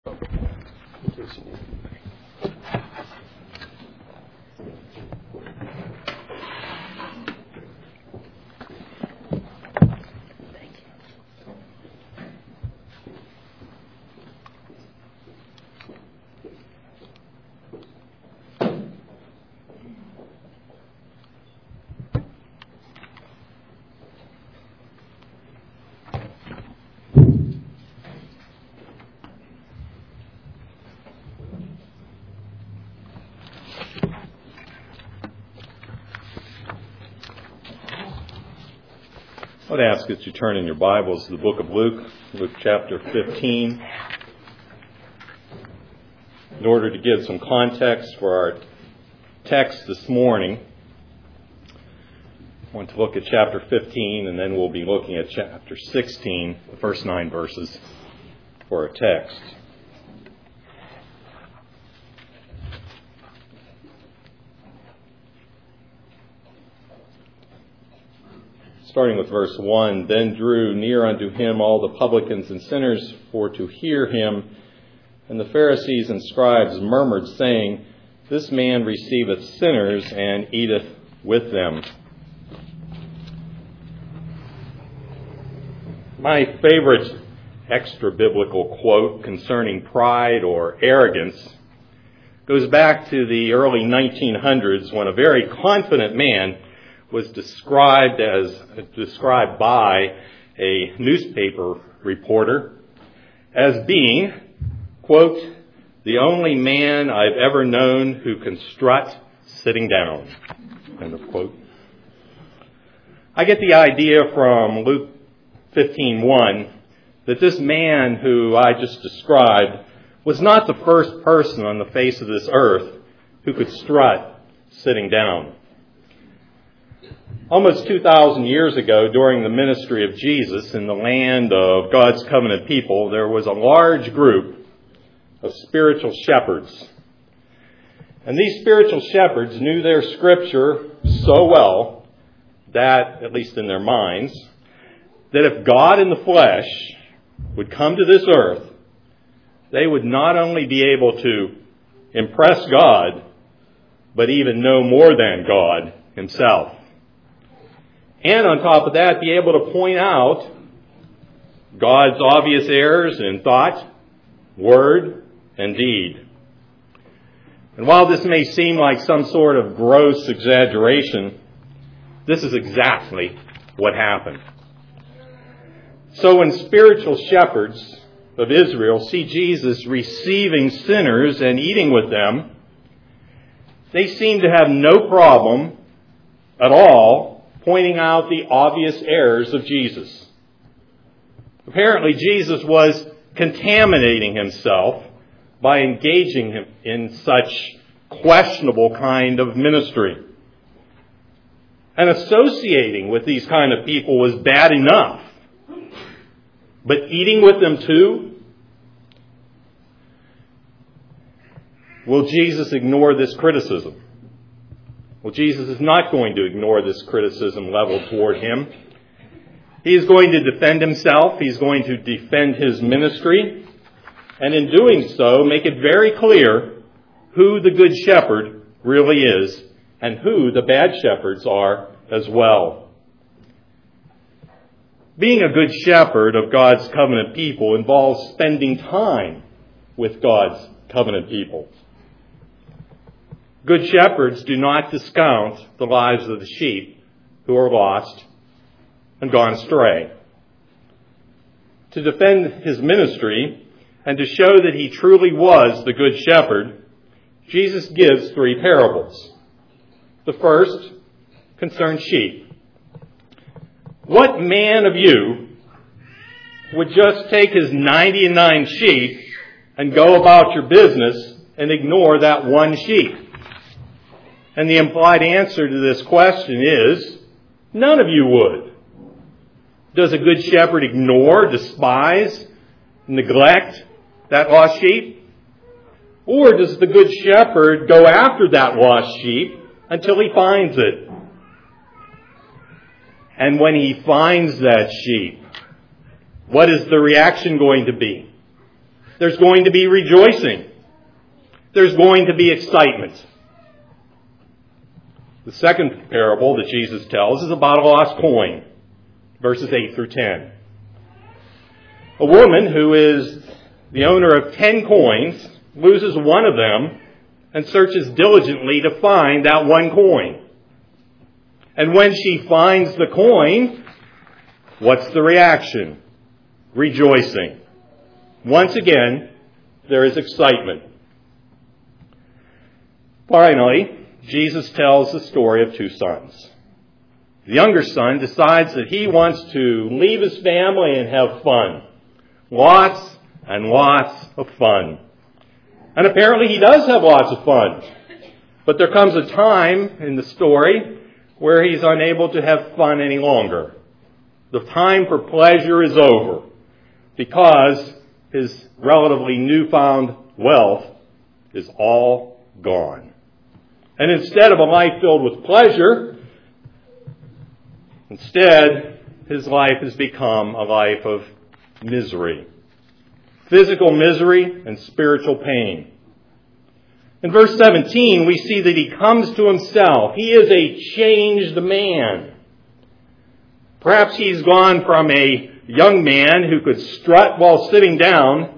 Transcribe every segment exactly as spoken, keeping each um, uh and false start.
I would ask that you turn in your Bibles to the book of Luke, Luke chapter fifteen. In order to give some context for our text this morning, I want to look at chapter fifteen, and then we'll be looking at chapter sixteen, the first nine verses for our text. Starting with verse one, then drew near unto him all the publicans and sinners for to hear him. And the Pharisees and scribes murmured, saying, This man receiveth sinners and eateth with them. My favorite extra-biblical quote concerning pride or arrogance goes back to the early nineteen hundreds when a very confident man was described as described by a newspaper reporter as being, quote, the only man I've ever known who can strut sitting down, end of quote. I get the idea from Luke fifteen one that this man who I just described was not the first person on the face of this earth who could strut sitting down. Almost two thousand years ago, during the ministry of Jesus in the land of God's covenant people, there was a large group of spiritual shepherds. And these spiritual shepherds knew their scripture so well that, at least in their minds, that if God in the flesh would come to this earth, they would not only be able to impress God, but even know more than God himself. And on top of that, be able to point out God's obvious errors in thought, word, and deed. And while this may seem like some sort of gross exaggeration, this is exactly what happened. So when spiritual shepherds of Israel see Jesus receiving sinners and eating with them, they seem to have no problem at all pointing out the obvious errors of Jesus. Apparently, Jesus was contaminating himself by engaging him in such questionable kind of ministry. And associating with these kind of people was bad enough. But eating with them too? Will Jesus ignore this criticism? Well, Jesus is not going to ignore this criticism leveled toward him. He is going to defend himself. He's going to defend his ministry. And in doing so, make it very clear who the good shepherd really is and who the bad shepherds are as well. Being a good shepherd of God's covenant people involves spending time with God's covenant people. Good shepherds do not discount the lives of the sheep who are lost and gone astray. To defend his ministry and to show that he truly was the good shepherd, Jesus gives three parables. The first concerns sheep. What man of you would just take his ninety-nine sheep and go about your business and ignore that one sheep? And the implied answer to this question is, none of you would. Does a good shepherd ignore, despise, neglect that lost sheep? Or does the good shepherd go after that lost sheep until he finds it? And when he finds that sheep, what is the reaction going to be? There's going to be rejoicing. There's going to be excitement. The second parable that Jesus tells is about a lost coin, verses eight through ten. A woman who is the owner of ten coins loses one of them and searches diligently to find that one coin. And when she finds the coin, what's the reaction? Rejoicing. Once again, there is excitement. Finally, Jesus tells the story of two sons. The younger son decides that he wants to leave his family and have fun. Lots and lots of fun. And apparently he does have lots of fun. But there comes a time in the story where he's unable to have fun any longer. The time for pleasure is over because his relatively newfound wealth is all gone. And instead of a life filled with pleasure, instead his life has become a life of misery. Physical misery and spiritual pain. In verse seventeen, we see that he comes to himself. He is a changed man. Perhaps he's gone from a young man who could strut while sitting down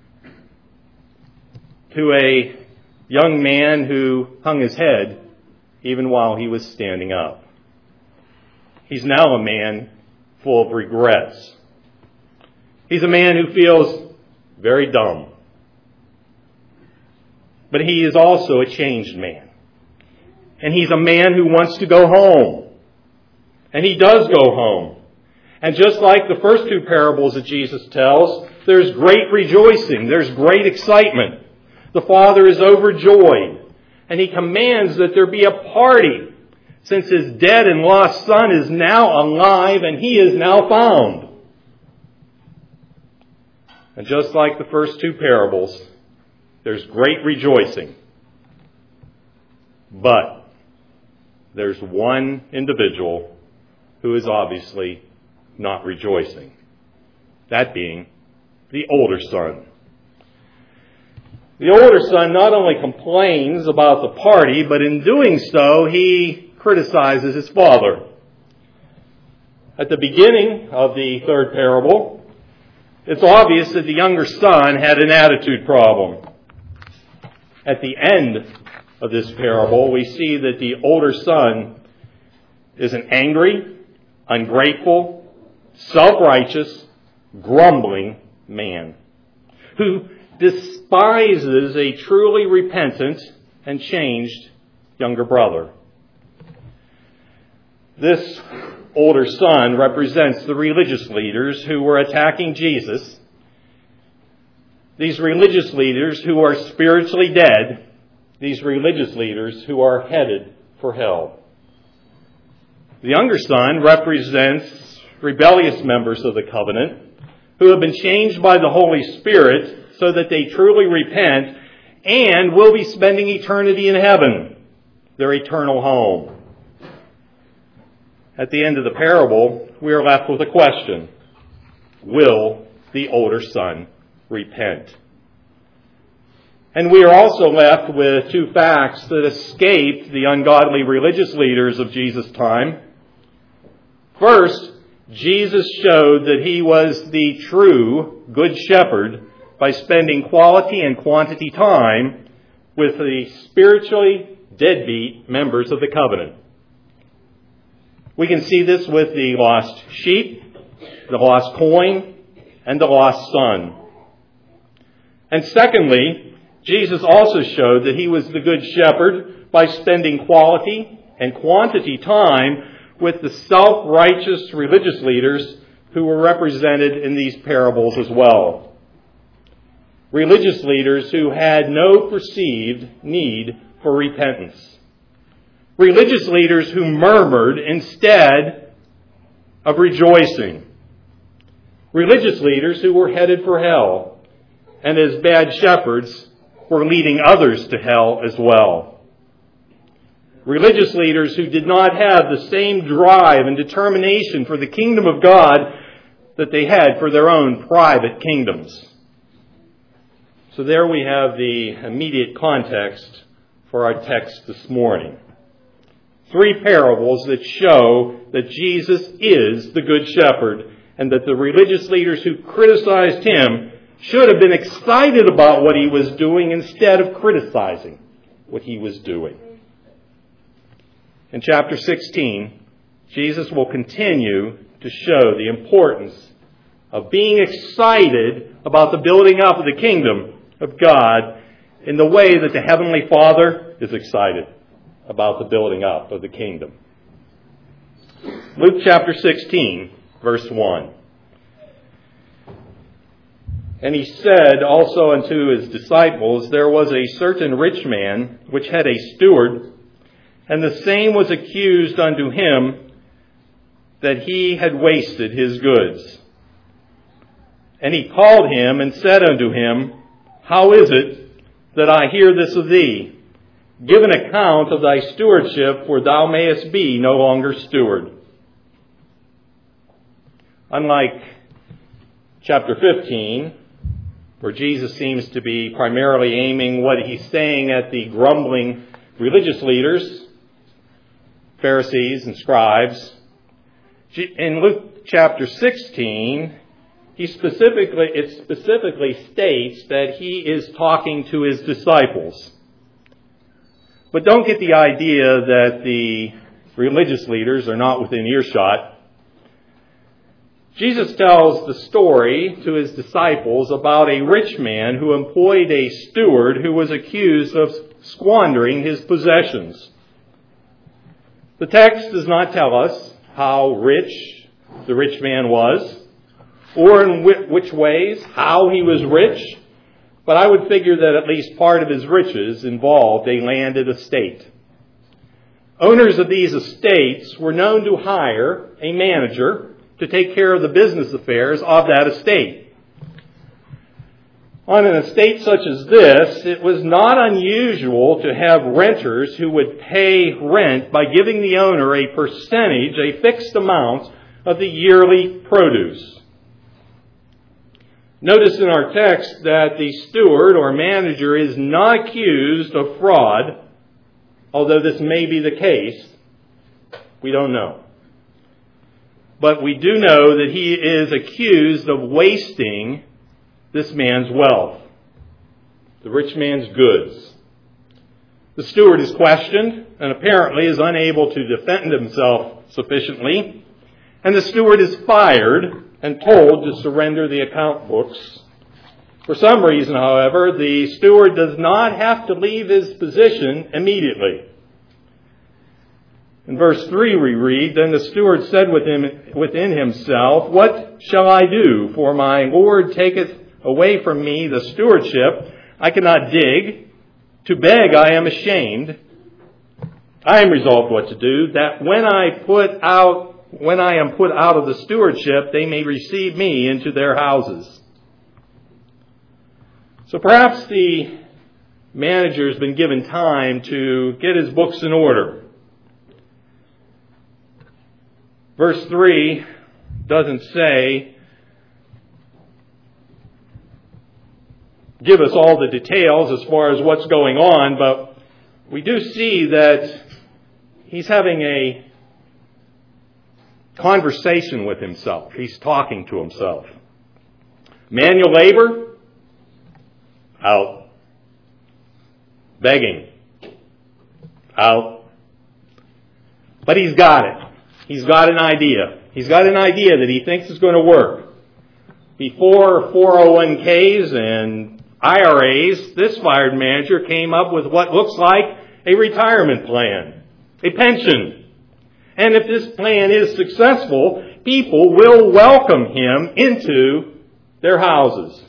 to a young man who hung his head even while he was standing up. He's now a man full of regrets. He's a man who feels very dumb. But he is also a changed man. And he's a man who wants to go home. And he does go home. And just like the first two parables that Jesus tells, there's great rejoicing. There's great excitement. The father is overjoyed. And he commands that there be a party, since his dead and lost son is now alive and he is now found. And just like the first two parables, there's great rejoicing. But there's one individual who is obviously not rejoicing. That being the older son. The older son not only complains about the party, but in doing so, he criticizes his father. At the beginning of the third parable, it's obvious that the younger son had an attitude problem. At the end of this parable, we see that the older son is an angry, ungrateful, self-righteous, grumbling man who despises a truly repentant and changed younger brother. This older son represents the religious leaders who were attacking Jesus. These religious leaders who are spiritually dead. These religious leaders who are headed for hell. The younger son represents rebellious members of the covenant who have been changed by the Holy Spirit so that they truly repent and will be spending eternity in heaven, their eternal home. At the end of the parable, we are left with a question. Will the older son repent? And we are also left with two facts that escaped the ungodly religious leaders of Jesus' time. First, Jesus showed that he was the true good shepherd by spending quality and quantity time with the spiritually deadbeat members of the covenant. We can see this with the lost sheep, the lost coin, and the lost son. And secondly, Jesus also showed that he was the good shepherd by spending quality and quantity time with the self-righteous religious leaders who were represented in these parables as well. Religious leaders who had no perceived need for repentance. Religious leaders who murmured instead of rejoicing. Religious leaders who were headed for hell, and as bad shepherds were leading others to hell as well. Religious leaders who did not have the same drive and determination for the kingdom of God that they had for their own private kingdoms. So there we have the immediate context for our text this morning. Three parables that show that Jesus is the Good Shepherd and that the religious leaders who criticized him should have been excited about what he was doing instead of criticizing what he was doing. In chapter sixteen, Jesus will continue to show the importance of being excited about the building up of the kingdom of God in the way that the Heavenly Father is excited about the building up of the kingdom. Luke chapter sixteen, verse one. And he said also unto his disciples, there was a certain rich man which had a steward, and the same was accused unto him that he had wasted his goods. And he called him and said unto him, how is it that I hear this of thee? Give an account of thy stewardship, for thou mayest be no longer steward. Unlike chapter fifteen, where Jesus seems to be primarily aiming what he's saying at the grumbling religious leaders, Pharisees and scribes, in Luke chapter sixteen, he specifically, it specifically states that he is talking to his disciples. But don't get the idea that the religious leaders are not within earshot. Jesus tells the story to his disciples about a rich man who employed a steward who was accused of squandering his possessions. The text does not tell us how rich the rich man was, or in which ways, how he was rich, but I would figure that at least part of his riches involved a landed estate. Owners of these estates were known to hire a manager to take care of the business affairs of that estate. On an estate such as this, it was not unusual to have renters who would pay rent by giving the owner a percentage, a fixed amount of the yearly produce. Notice in our text that the steward or manager is not accused of fraud, although this may be the case. We don't know. But we do know that he is accused of wasting this man's wealth, the rich man's goods. The steward is questioned and apparently is unable to defend himself sufficiently. And the steward is fired and told to surrender the account books. For some reason, however, the steward does not have to leave his position immediately. In verse three we read, then the steward said within, within himself, what shall I do? For my Lord taketh away from me the stewardship. I cannot dig. To beg I am ashamed. I am resolved what to do, that when I put out When I am put out of the stewardship, they may receive me into their houses. So perhaps the manager has been given time to get his books in order. Verse three doesn't say, give us all the details as far as what's going on, but we do see that he's having a conversation with himself. He's talking to himself. Manual labor? Out. Begging? Out. But he's got it. He's got an idea. He's got an idea that he thinks is going to work. Before four oh one k's and I R A's, this fired manager came up with what looks like a retirement plan, a pension. And if this plan is successful, people will welcome him into their houses.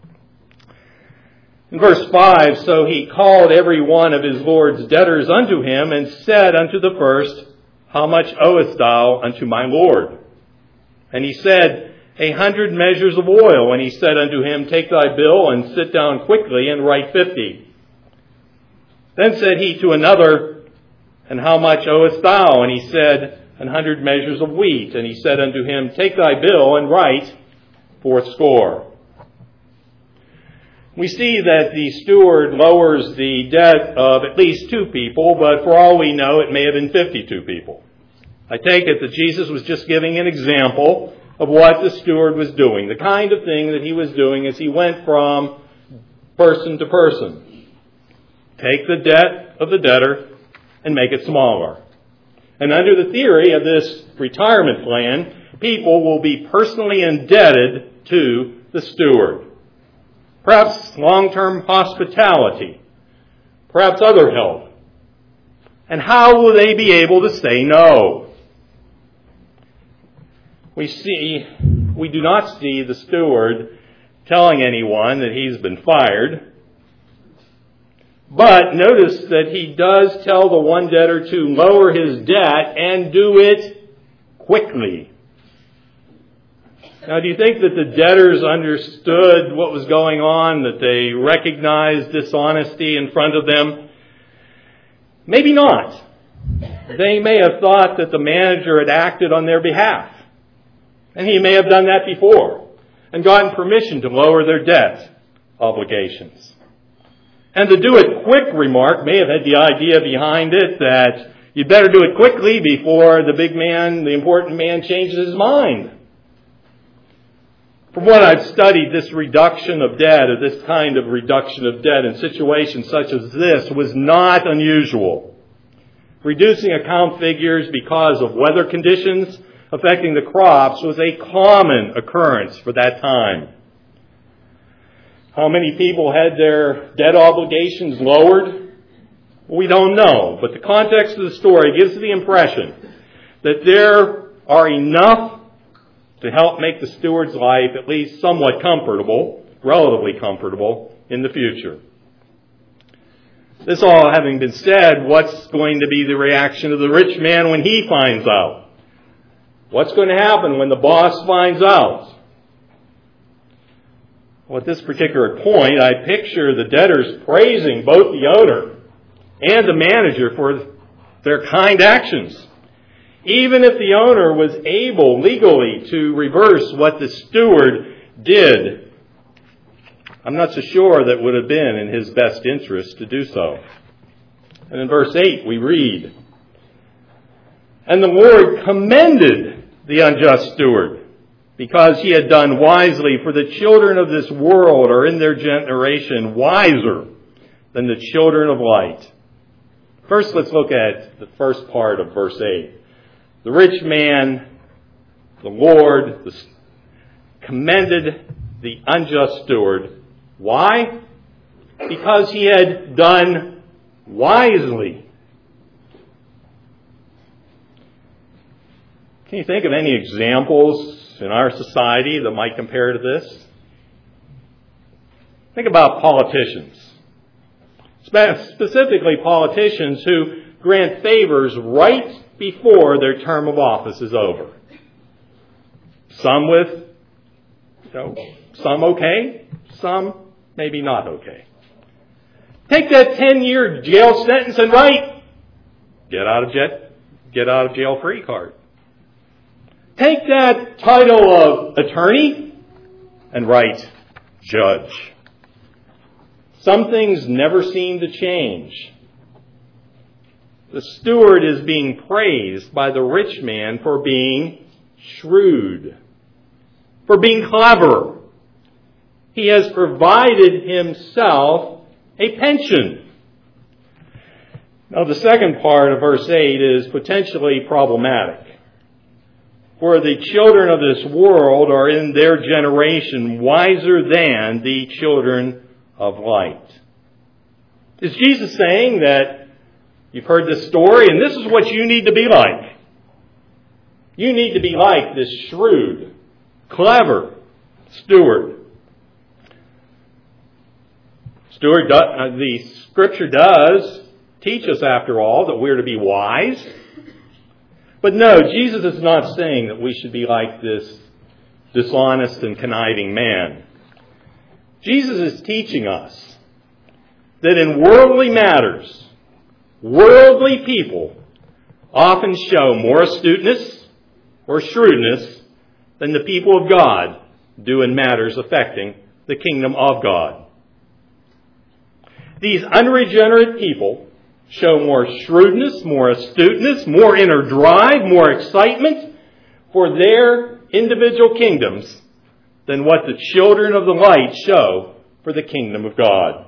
In verse five, so he called every one of his Lord's debtors unto him, and said unto the first, how much owest thou unto my Lord? And he said, a hundred measures of oil. And he said unto him, take thy bill, and sit down quickly, and write fifty. Then said he to another, and how much owest thou? And he said, an hundred measures of wheat. And he said unto him, take thy bill and write fourscore. We see that the steward lowers the debt of at least two people, but for all we know, it may have been fifty-two people. I take it that Jesus was just giving an example of what the steward was doing, the kind of thing that he was doing as he went from person to person. Take the debt of the debtor and make it smaller. And under the theory of this retirement plan, people will be personally indebted to the steward. Perhaps long-term hospitality, perhaps other help. And how will they be able to say no? We see, we do not see the steward telling anyone that he's been fired. But notice that he does tell the one debtor to lower his debt and do it quickly. Now, do you think that the debtors understood what was going on, that they recognized dishonesty in front of them? Maybe not. They may have thought that the manager had acted on their behalf. And he may have done that before and gotten permission to lower their debt obligations. And the do it quick remark may have had the idea behind it that you better do it quickly before the big man, the important man, changes his mind. From what I've studied, this reduction of debt, or this kind of reduction of debt in situations such as this, was not unusual. Reducing account figures because of weather conditions affecting the crops was a common occurrence for that time. How many people had their debt obligations lowered? We don't know, but the context of the story gives the impression that there are enough to help make the steward's life at least somewhat comfortable, relatively comfortable, in the future. This all having been said, what's going to be the reaction of the rich man when he finds out? What's going to happen when the boss finds out? Well, at this particular point, I picture the debtors praising both the owner and the manager for their kind actions. Even if the owner was able legally to reverse what the steward did, I'm not so sure that would have been in his best interest to do so. And in verse eight we read, "And the Lord commended the unjust steward, because he had done wisely, for the children of this world are in their generation wiser than the children of light." First, let's look at the first part of verse eight. The rich man, the Lord, the, commended the unjust steward. Why? Because he had done wisely. Can you think of any examples in our society that might compare to this? Think about politicians. Specifically politicians who grant favors right before their term of office is over. Some with, you know, some okay, some maybe not okay. Take that ten-year jail sentence and write, get out of jet, get out of jail free card. Take that title of attorney and write judge. Some things never seem to change. The steward is being praised by the rich man for being shrewd, for being clever. He has provided himself a pension. Now, the second part of verse eight is potentially problematic. For the children of this world are in their generation wiser than the children of light. Is Jesus saying that you've heard this story and this is what you need to be like? You need to be like this shrewd, clever steward. Steward, the Scripture does teach us, after all, that we're to be wise. But no, Jesus is not saying that we should be like this dishonest and conniving man. Jesus is teaching us that in worldly matters, worldly people often show more astuteness or shrewdness than the people of God do in matters affecting the kingdom of God. These unregenerate people show more shrewdness, more astuteness, more inner drive, more excitement for their individual kingdoms than what the children of the light show for the kingdom of God.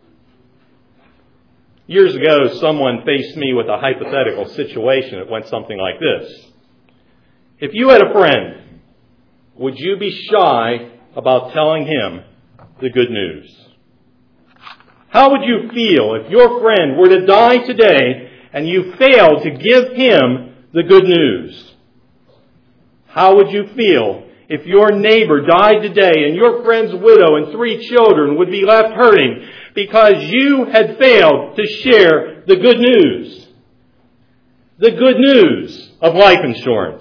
Years ago, someone faced me with a hypothetical situation that went something like this. If you had a friend, would you be shy about telling him the good news? How would you feel if your friend were to die today and you failed to give him the good news? How would you feel if your neighbor died today and your friend's widow and three children would be left hurting because you had failed to share the good news? The good news of life insurance.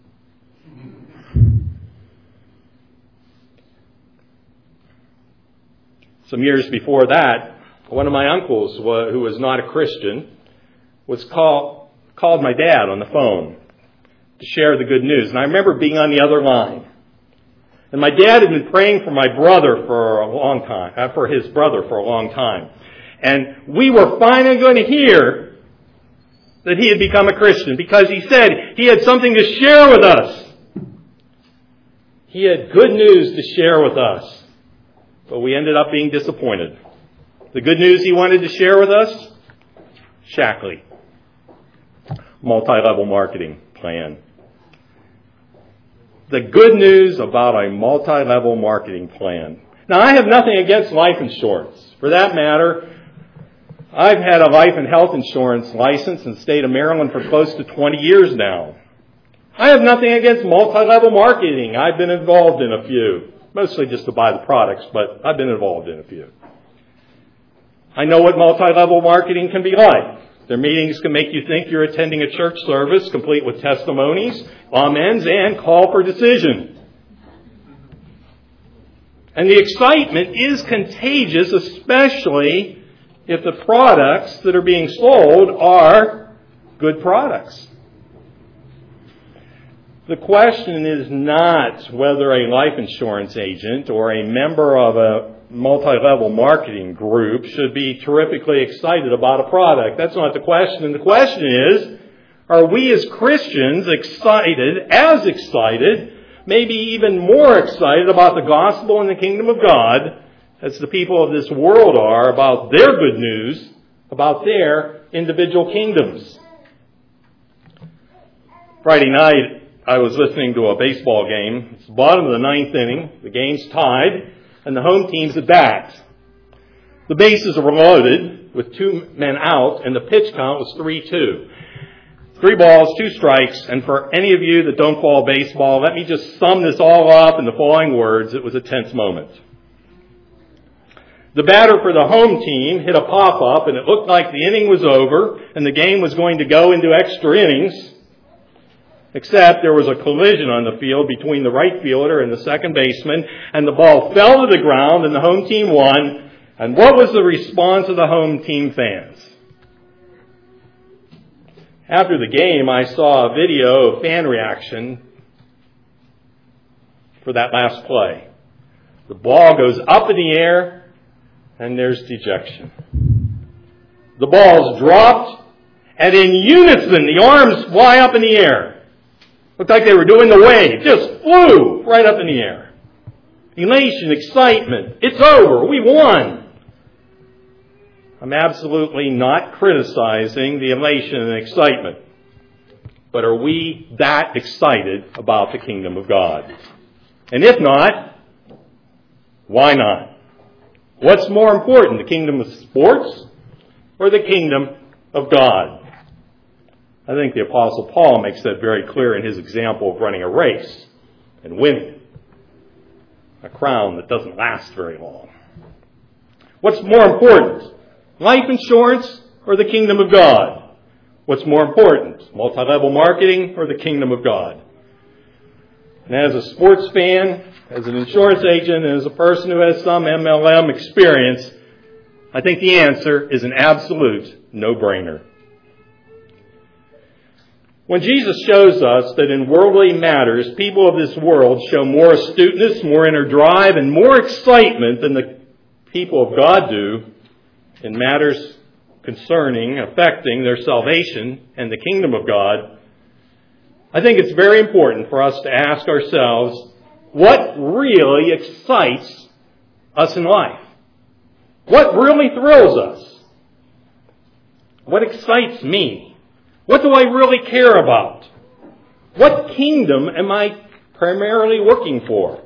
Some years before that, one of my uncles, who was not a Christian, was call, called my dad on the phone to share the good news. And I remember being on the other line. And my dad had been praying for my brother for a long time, uh, for his brother for a long time. And we were finally going to hear that he had become a Christian because he said he had something to share with us. He had good news to share with us. But we ended up being disappointed. The good news he wanted to share with us? Shackley. Multi-level marketing plan. The good news about a multi-level marketing plan. Now, I have nothing against life insurance. For that matter, I've had a life and health insurance license in the state of Maryland for close to twenty years now. I have nothing against multi-level marketing. I've been involved in a few. Mostly just to buy the products, but I've been involved in a few. I know what multi-level marketing can be like. Their meetings can make you think you're attending a church service complete with testimonies, amens, and call for decision. And the excitement is contagious, especially if the products that are being sold are good products. The question is not whether a life insurance agent or a member of a multi-level marketing group should be terrifically excited about a product. That's not the question. The question is, are we as Christians excited, as excited, maybe even more excited about the gospel and the kingdom of God as the people of this world are about their good news, about their individual kingdoms? Friday night, I was listening to a baseball game. It's the bottom of the ninth inning. The game's tied, and the home team's at bat. The bases were loaded with two men out, and the pitch count was three two. Three balls, two strikes, and for any of you that don't follow baseball, let me just sum this all up in the following words. It was a tense moment. The batter for the home team hit a pop-up, and it looked like the inning was over, and the game was going to go into extra innings. Except there was a collision on the field between the right fielder and the second baseman, and the ball fell to the ground, and the home team won. And what was the response of the home team fans? After the game, I saw a video of fan reaction for that last play. The ball goes up in the air, and there's dejection. The ball's dropped, and in unison, the arms fly up in the air. Looked like they were doing the wave. Just flew right up in the air. Elation, excitement. It's over. We won. I'm absolutely not criticizing the elation and excitement. But are we that excited about the kingdom of God? And if not, why not? What's more important, the kingdom of sports or the kingdom of God? I think the Apostle Paul makes that very clear in his example of running a race and winning a crown that doesn't last very long. What's more important, life insurance or the kingdom of God? What's more important, multi-level marketing or the kingdom of God? And as a sports fan, as an insurance agent, and as a person who has some M L M experience, I think the answer is an absolute no-brainer. When Jesus shows us that in worldly matters, people of this world show more astuteness, more inner drive, and more excitement than the people of God do, in matters concerning, affecting their salvation and the kingdom of God, I think it's very important for us to ask ourselves, what really excites us in life? What really thrills us? What excites me? What do I really care about? What kingdom am I primarily working for?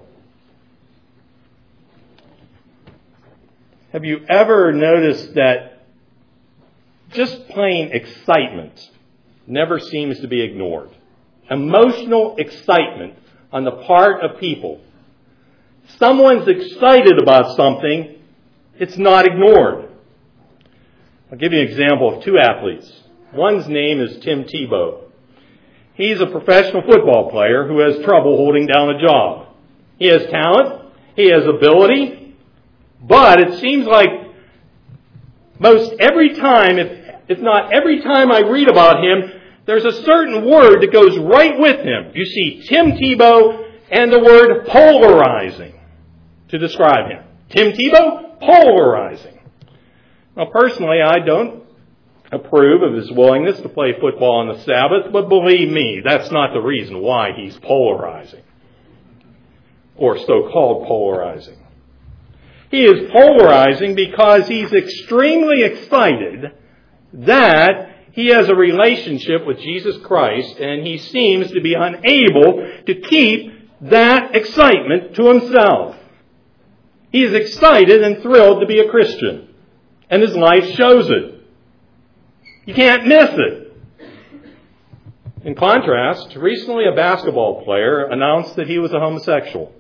Have you ever noticed that just plain excitement never seems to be ignored? Emotional excitement on the part of people. Someone's excited about something, it's not ignored. I'll give you an example of two athletes. One's name is Tim Tebow. He's a professional football player who has trouble holding down a job. He has talent, he has ability, but it seems like most every time, if, if not every time I read about him, there's a certain word that goes right with him. You see Tim Tebow and the word polarizing to describe him. Tim Tebow, polarizing. Now, personally, I don't approve of his willingness to play football on the Sabbath, but believe me, that's not the reason why he's polarizing, or so-called polarizing. He is polarizing because he's extremely excited that he has a relationship with Jesus Christ, and he seems to be unable to keep that excitement to himself. He is excited and thrilled to be a Christian, and his life shows it. You can't miss it. In contrast, recently a basketball player announced that he was a homosexual.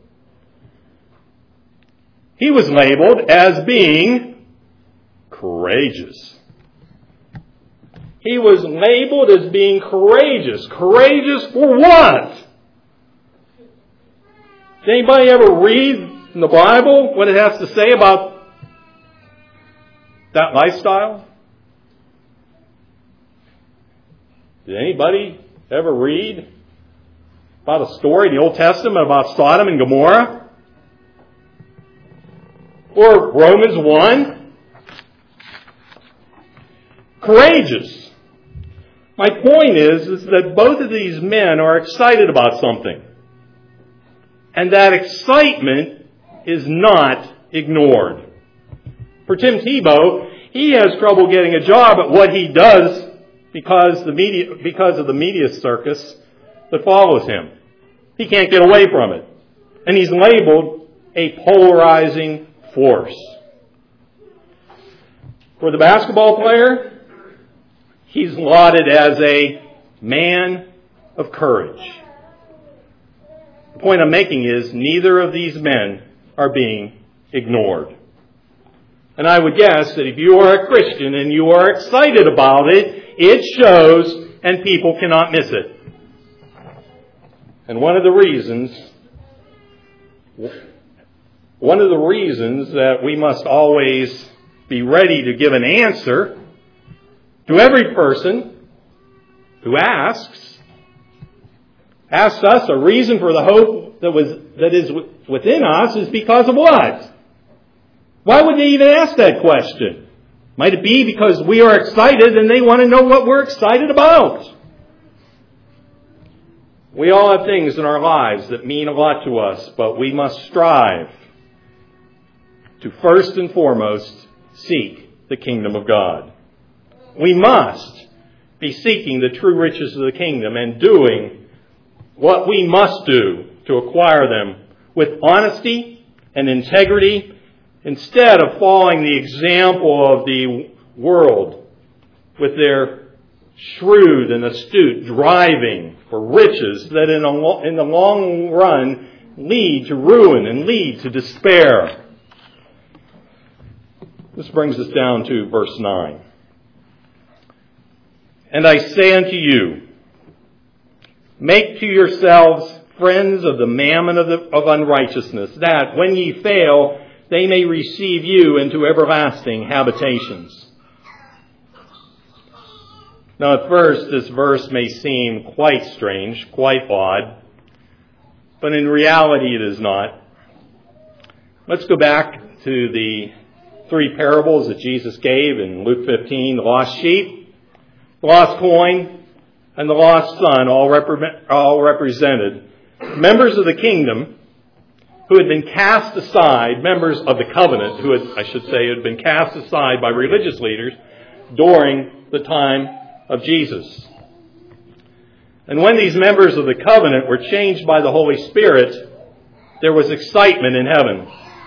He was labeled as being courageous. He was labeled as being courageous. Courageous for what? Did anybody ever read in the Bible what it has to say about that lifestyle? Did anybody ever read about a story in the Old Testament about Sodom and Gomorrah? Or Romans one? Courageous. My point is, is that both of these men are excited about something. And that excitement is not ignored. For Tim Tebow, he has trouble getting a job at what he does because the media, because of the media circus that follows him. He can't get away from it. And he's labeled a polarizing force. For the basketball player, he's lauded as a man of courage. The point I'm making is neither of these men are being ignored. And I would guess that if you are a Christian and you are excited about it, it shows and people cannot miss it. And one of the reasons, one of the reasons that we must always be ready to give an answer to every person who asks, asks us a reason for the hope that was that is within us is because of what? Why would they even ask that question? Might it be because we are excited and they want to know what we're excited about? We all have things in our lives that mean a lot to us, but we must strive to first and foremost seek the kingdom of God. We must be seeking the true riches of the kingdom and doing what we must do to acquire them with honesty and integrity, instead of following the example of the world with their shrewd and astute driving for riches that in, a, in the long run lead to ruin and lead to despair. This brings us down to verse nine. And I say unto you, make to yourselves friends of the mammon of, the, of unrighteousness, that when ye fail, they may receive you into everlasting habitations. Now at first, this verse may seem quite strange, quite odd, but in reality it is not. Let's go back to the three parables that Jesus gave in Luke fifteen, the lost sheep, the lost coin, and the lost son, all, repre- all represented members of the kingdom who had been cast aside, members of the covenant, who had, I should say, had been cast aside by religious leaders during the time of Jesus. And when these members of the covenant were changed by the Holy Spirit, there was excitement in heaven.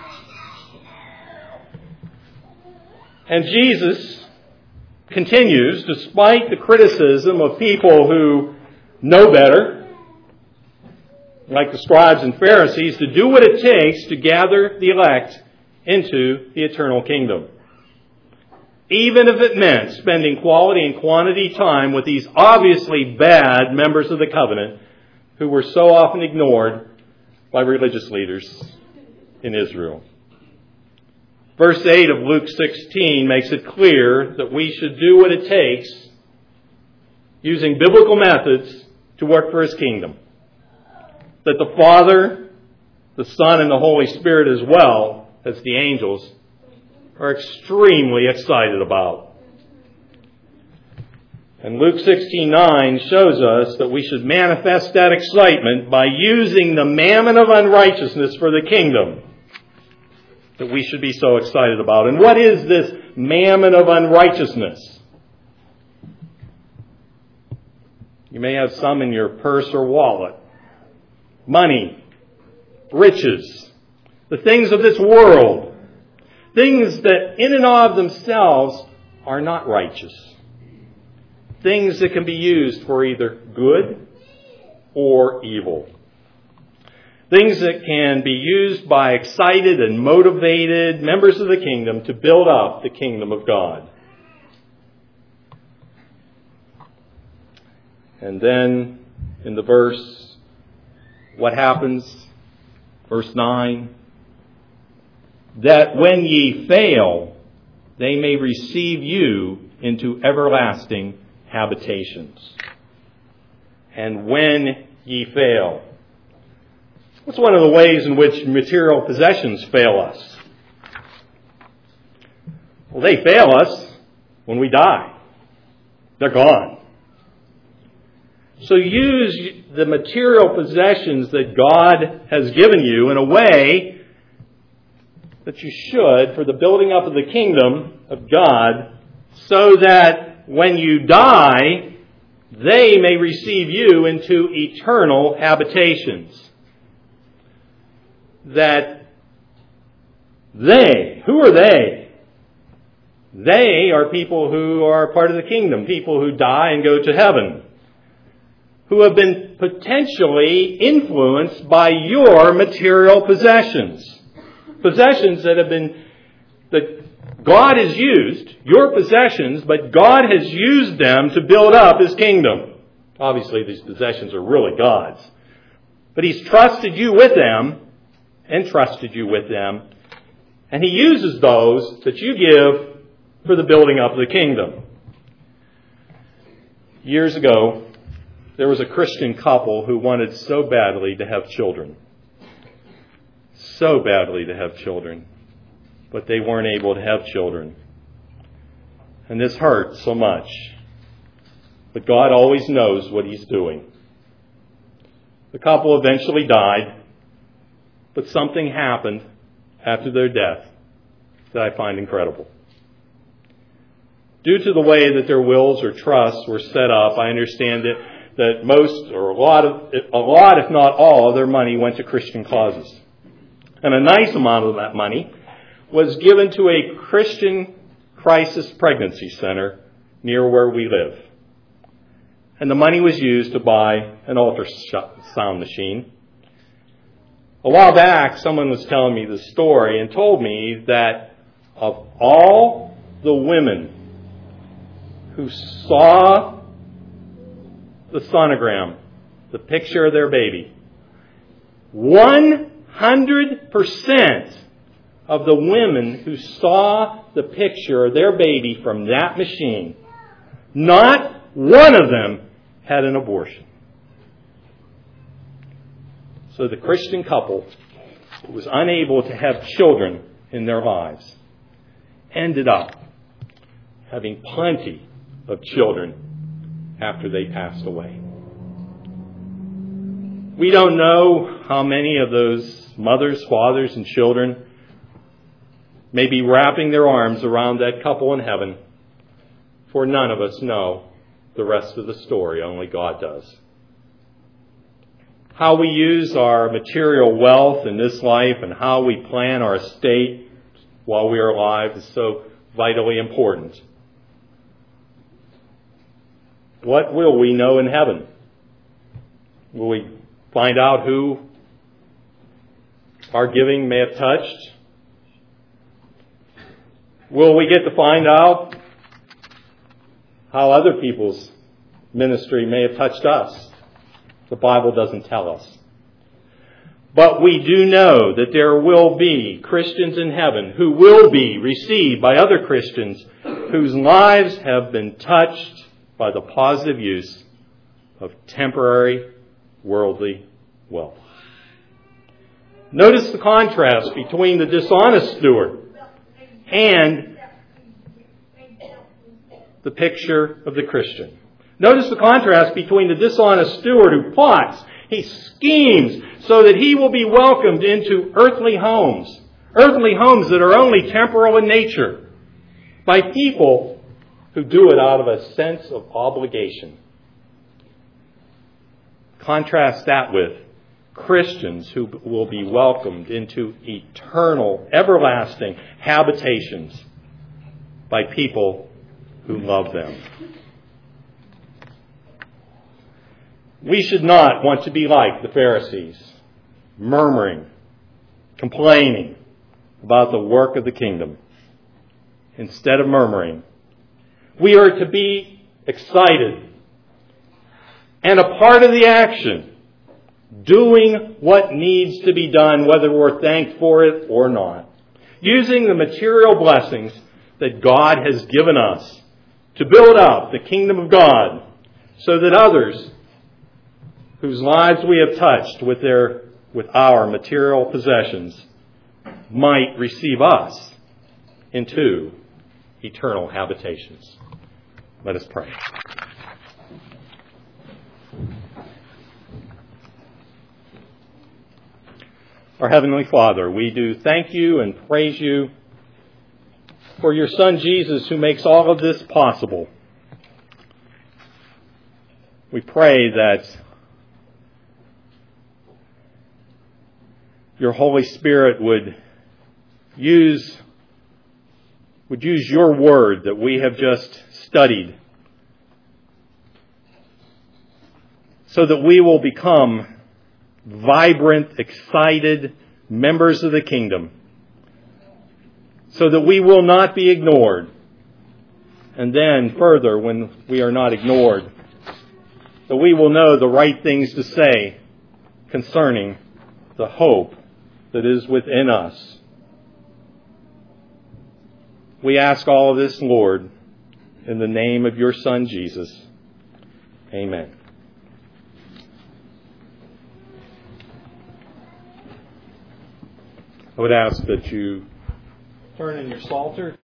And Jesus continues, despite the criticism of people who know better, like the scribes and Pharisees, to do what it takes to gather the elect into the eternal kingdom. Even if it meant spending quality and quantity time with these obviously bad members of the covenant who were so often ignored by religious leaders in Israel. Verse eight of Luke sixteen makes it clear that we should do what it takes, using biblical methods, to work for His kingdom. That the Father, the Son, and the Holy Spirit, as well as the angels, are extremely excited about. And Luke sixteen nine shows us that we should manifest that excitement by using the mammon of unrighteousness for the kingdom that we should be so excited about. And what is this mammon of unrighteousness? You may have some in your purse or wallet. Money, riches, the things of this world, things that in and of themselves are not righteous. Things that can be used for either good or evil. Things that can be used by excited and motivated members of the kingdom to build up the kingdom of God. And then in the verse, what happens? Verse nine. That when ye fail, they may receive you into everlasting habitations. And when ye fail. What's one of the ways in which material possessions fail us? Well, they fail us when we die. They're gone. So use the material possessions that God has given you in a way that you should for the building up of the kingdom of God, so that when you die, they may receive you into eternal habitations. That they, who are they? They are people who are part of the kingdom, people who die and go to heaven, who have been potentially influenced by your material possessions. Possessions that have been, that God has used, your possessions, but God has used them to build up His kingdom. Obviously, these possessions are really God's. But He's trusted you with them, entrusted you with them, and He uses those that you give for the building up of the kingdom. Years ago, there was a Christian couple who wanted so badly to have children. So badly to have children. But they weren't able to have children. And this hurt so much. But God always knows what He's doing. The couple eventually died. But something happened after their death that I find incredible. Due to the way that their wills or trusts were set up, I understand that, that most or a lot of, a lot if not all of their money went to Christian causes. And a nice amount of that money was given to a Christian crisis pregnancy center near where we live. And the money was used to buy an ultrasound machine. A while back, someone was telling me the story and told me that of all the women who saw the sonogram, the picture of their baby, one hundred percent of the women who saw the picture of their baby from that machine, not one of them had an abortion. So the Christian couple was unable to have children in their lives. ended up having plenty of children after they passed away. We don't know how many of those mothers, fathers, and children may be wrapping their arms around that couple in heaven, for none of us know the rest of the story. Only God does. How we use our material wealth in this life and how we plan our estate while we are alive is so vitally important. What will we know in heaven? Will we find out who our giving may have touched? Will we get to find out how other people's ministry may have touched us? The Bible doesn't tell us. But we do know that there will be Christians in heaven who will be received by other Christians whose lives have been touched by the positive use of temporary worldly wealth. Notice the contrast between the dishonest steward and the picture of the Christian. Notice the contrast between the dishonest steward who plots, he schemes so that he will be welcomed into earthly homes, earthly homes that are only temporal in nature, by people who do it out of a sense of obligation. Contrast that with Christians who will be welcomed into eternal, everlasting habitations by people who love them. We should not want to be like the Pharisees, murmuring, complaining about the work of the kingdom. Instead of murmuring, we are to be excited and a part of the action, doing what needs to be done, whether we're thanked for it or not. Using the material blessings that God has given us to build up the kingdom of God so that others whose lives we have touched with their with our material possessions might receive us into eternal habitations. Let us pray. Our Heavenly Father, we do thank you and praise you for your Son Jesus, who makes all of this possible. We pray that your Holy Spirit would use, would use your word that we have just studied so that we will become vibrant, excited members of the kingdom, so that we will not be ignored. And then further, when we are not ignored, that we will know the right things to say concerning the hope that is within us. We ask all of this, Lord, in the name of your Son, Jesus. Amen. I would ask that you turn in your Psalter